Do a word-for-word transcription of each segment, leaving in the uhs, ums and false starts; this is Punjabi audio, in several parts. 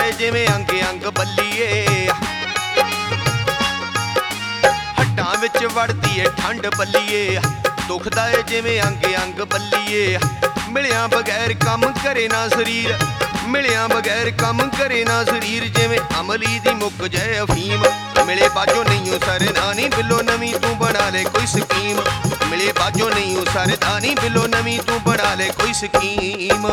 ਏ ਜਿਵੇਂ ਅੰਗ ਅੰਗ ਬੱਲੀਏ। ਹੱਡਾਂ ਵਿੱਚ ਵੜਦੀ ਏ ਠੰਡ ਬੱਲੀਏ, ਦੁਖਦਾ ਏ ਜਿਵੇਂ ਅੰਗ ਅੰਗ ਬੱਲੀਏ। ਮਿਲਿਆ ਬਗੈਰ ਕੰਮ ਕਰੇ ਨਾ ਸਰੀਰ, ਮਿਲਿਆ ਬਗੈਰ ਕੰਮ ਕਰੇ ਨਾ ਸਰੀਰ। ਜਿਵੇਂ ਅਮਲੀ ਦੀ ਮੁੱਕ ਜਾਏ ਅਫੀਮ, ਮਿਲੇ ਬਾਜੋ ਨਹੀਂ ਸਰਦਾ ਨੀ ਬਿੱਲੋ ਨਵੀਂ ਤੂੰ ਬਣਾ ਲੈ ਕੋਈ ਸਕੀਮ। ਮਿਲੇ ਬਾਜੋ ਨਹੀਂ ਸਰਦਾ ਨੀ ਬਿੱਲੋ ਨਵੀਂ ਤੂੰ ਬਣਾ ਲੈ ਕੋਈ ਸਕੀਮ।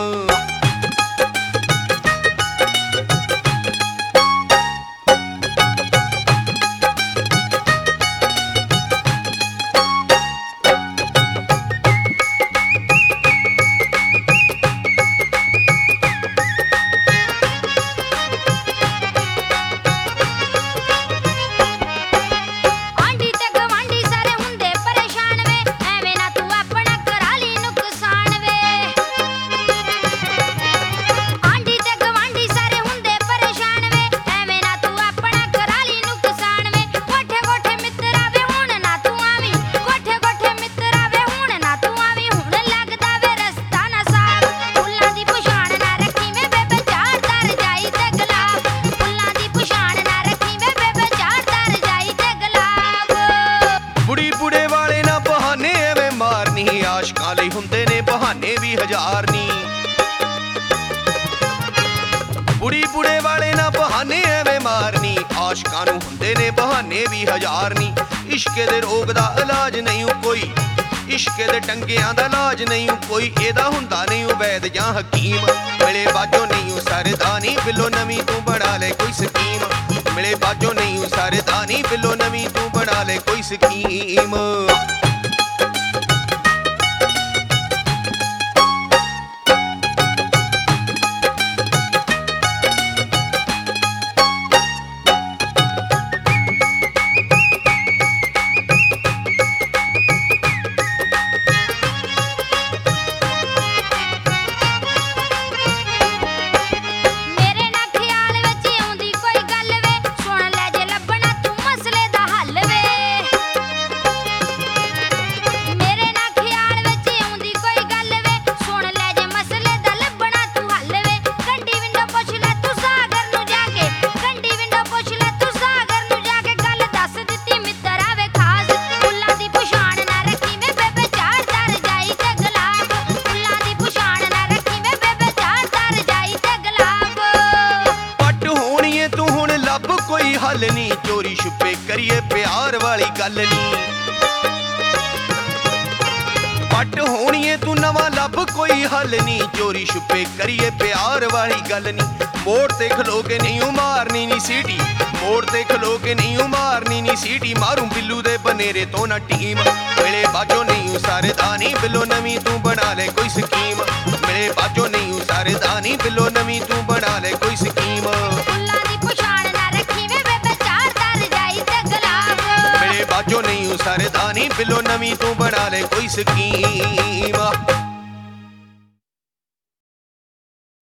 ਆਸ਼ਕਾਂ ਲਈ ਹੁੰਦੇ ਨੇ ਬਹਾਨੇ ਵੀ ਹਜ਼ਾਰ ਨੀ, ਬੁੜੀ ਬੁੜੇ ਵਾਲੇ ਨਾ ਬਹਾਨੇ ਐਵੇਂ ਮਾਰਨੀ। ਆਸ਼ਕਾਂ ਨੂੰ ਹੁੰਦੇ ਨੇ ਬਹਾਨੇ ਵੀ ਹਜ਼ਾਰ ਨੀ। ਇਸ਼ਕੇ ਦੇ ਰੋਗ ਦਾ ਇਲਾਜ ਨਹੀਂ ਕੋਈ, ਇਸ਼ਕੇ ਦੇ ਟੰਗਿਆਂ ਦਾ ਇਲਾਜ ਨਹੀਂ ਕੋਈ। ਇਹਦਾ ਹੁੰਦਾ ਨਹੀਂ ਵੈਦ ਜਾਂ ਹਕੀਮ। ਮਿਲੇ ਬਾਜੋ ਨਹੀਂ ਸਰਦਾ ਨੀ ਬਿੱਲੋ ਨਵੀਂ ਤੂੰ ਬਣਾ ਲੈ ਕੋਈ ਸਕੀਮ। ਮਿਲੇ ਬਾਜੋ ਨਹੀਂ ਸਰਦਾ ਨੀ ਬਿੱਲੋ ਨਵੀਂ ਤੂੰ ਬਣਾ ਲੈ ਕੋਈ ਸਕੀਮ। ਕੋਈ ਹੱਲ ਨੀ ਚੋਰੀ ਛੁਪੇ ਕਰੀਏ ਪਿਆਰ ਵਾਲੀ ਗੱਲ ਨੀ। ਪੱਟ ਹੋਣੀਏ ਤੂੰ ਨਵਾਂ ਲੱਭ ਕੋਈ ਹੱਲ ਨੀ ਚੋਰੀ ਛੁਪੇ ਕਰੀਏ ਪਿਆਰ ਵਾਲੀ ਗੱਲ ਨੀ। ਮੋੜ ਤੇ ਖਲੋ ਕੇ ਨਹੀਂ ਮਾਰਨੀ ਨੀ ਸੀਟੀ, ਮੋੜ ਤੇ ਖਲੋ ਕੇ ਨਹੀਂ ਮਾਰਨੀ ਨੀ ਸੀਟੀ। ਮਾਰੂ ਬਿੱਲੂ ਦੇ ਬਨੇਰੇ ਤੋਂ ਨਾ ਟੀਮ। ਮਿਲੇ ਬਾਜੋ ਨਹੀਂ ਸਰਦਾ ਨੀ ਬਿੱਲੋ ਨਵੀਂ ਤੂੰ ਬਣਾ ਲੈ ਕੋਈ ਸਕੀਮ। ਮਿਲੇ ਬਾਜੋ ਨਹੀਂ ਸਰਦਾ ਨੀ ਬਿੱਲੋ ਨਵੀਂ ਤੂੰ ਬਣਾ ਲੈ ਕੋਈ ਸਕੀਮ। ਬਾਜੋ ਨਹੀਂ ਸਰਦਾ ਨੀ ਬਿੱਲੋ ਨਵੀਂ ਤੂੰ ਬਣਾ ਲੈ ਕੋਈ ਸਕੀਮ।